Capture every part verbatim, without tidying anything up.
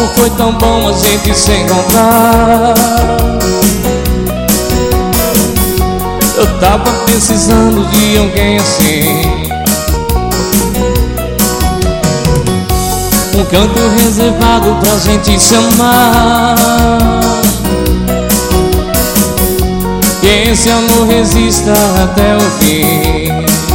foi tão bom a gente se encontrar. Eu tava precisando de alguém assim, um canto reservado pra gente se amar. Que esse amor resista até o fim.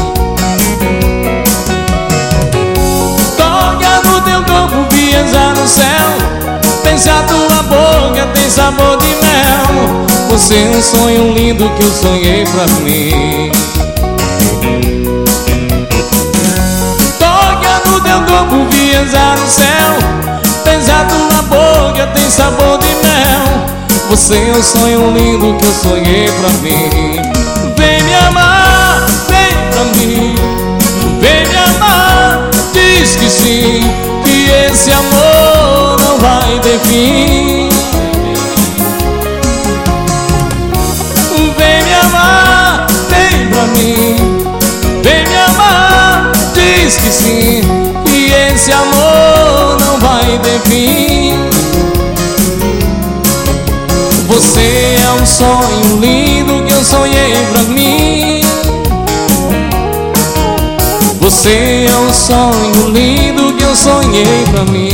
Toca no teu corpo, viajar no céu. Pensa a tua boca, tem sabor de mel. Você é um sonho lindo que eu sonhei pra mim. Toca no teu corpo, viajar no céu. Pensa a tua boca, tem sabor de mel. Você é um sonho lindo que eu sonhei pra mim. Vem me amar, vem pra mim. Vem me amar, diz que sim, que esse amor não vai ter fim. Vem me amar, vem pra mim. Vem me amar, diz que sim, que esse amor não vai ter fim. Você é um sonho lindo que eu sonhei pra mim. Você é um sonho lindo que eu sonhei pra mim.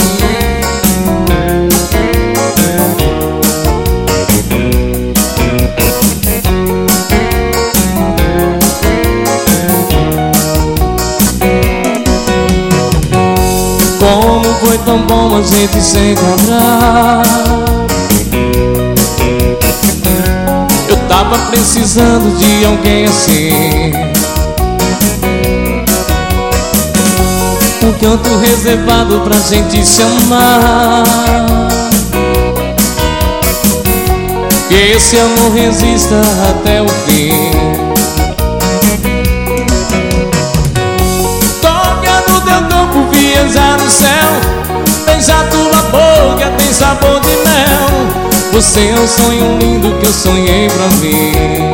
Como foi tão bom a gente se encontrar. Eu tava precisando de alguém assim, um canto reservado pra gente se amar. Que esse amor resista até o fim. Toca no teu corpo, viajar no céu. Beija tua boca, tem sabor de mel. Você é um sonho lindo que eu sonhei pra mim.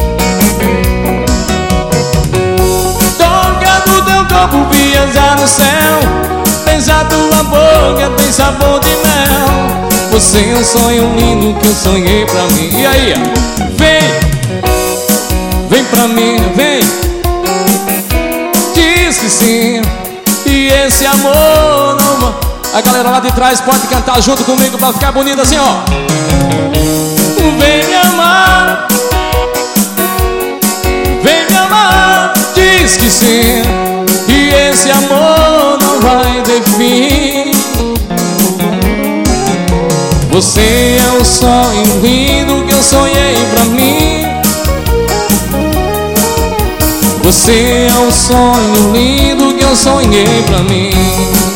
Toca no teu corpo, viajar no céu. Beija tua boca, tem sabor de mel. Você é um sonho lindo que eu sonhei pra mim. E aí, vem, vem pra mim, vem. Diz que sim, e esse amor não vai. A galera lá de trás pode cantar junto comigo pra ficar bonito assim, ó. Vem me amar, vem me amar, diz que sim, e esse amor não vai ter fim. Você é um sonho lindo que eu sonhei pra mim. Você é um sonho lindo que eu sonhei pra mim.